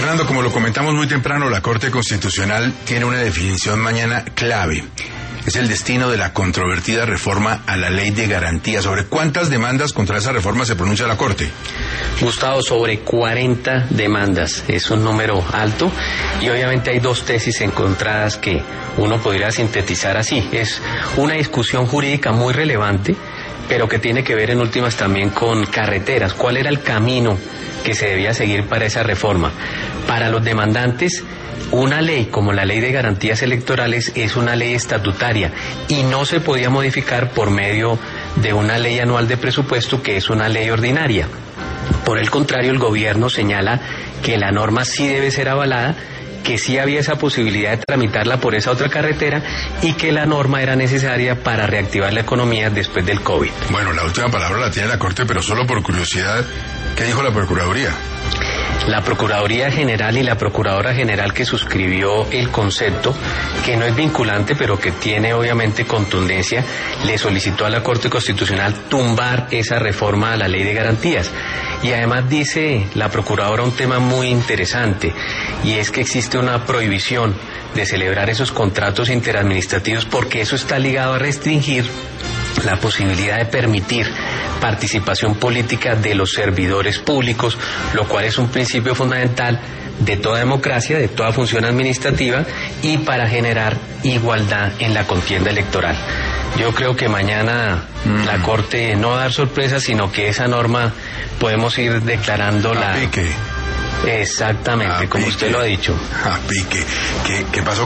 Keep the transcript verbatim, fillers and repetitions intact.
Fernando, como lo comentamos muy temprano, la Corte Constitucional tiene una definición mañana clave. Es el destino de la controvertida reforma a la Ley de Garantía. ¿Sobre cuántas demandas contra esa reforma se pronuncia la Corte? Gustavo, sobre cuarenta demandas. Es un número alto y obviamente hay dos tesis encontradas que uno podría sintetizar así. Es una discusión jurídica muy relevante, pero que tiene que ver en últimas también con carreteras. ¿Cuál era el camino que se debía seguir para esa reforma? Para los demandantes, una ley como la Ley de Garantías Electorales es una ley estatutaria y no se podía modificar por medio de una ley anual de presupuesto, que es una ley ordinaria. Por el contrario, el gobierno señala que la norma sí debe ser avalada, que sí había esa posibilidad de tramitarla por esa otra carretera y que la norma era necesaria para reactivar la economía después del COVID. Bueno, la última palabra la tiene la Corte, pero solo por curiosidad, ¿qué dijo la Procuraduría? La Procuraduría General y la Procuradora General que suscribió el concepto, que no es vinculante pero que tiene obviamente contundencia, le solicitó a la Corte Constitucional tumbar esa reforma a la Ley de Garantías. Y además dice la Procuradora un tema muy interesante, y es que existe una prohibición de celebrar esos contratos interadministrativos porque eso está ligado a restringir la posibilidad de permitir participación política de los servidores públicos, lo cual es un principio fundamental de toda democracia, de toda función administrativa y para generar igualdad en la contienda electoral. Yo creo que mañana mm. la Corte no va a dar sorpresas, sino que esa norma podemos ir declarando la... A pique. Exactamente, A como pique. usted lo ha dicho. A pique. ¿Qué, qué pasó?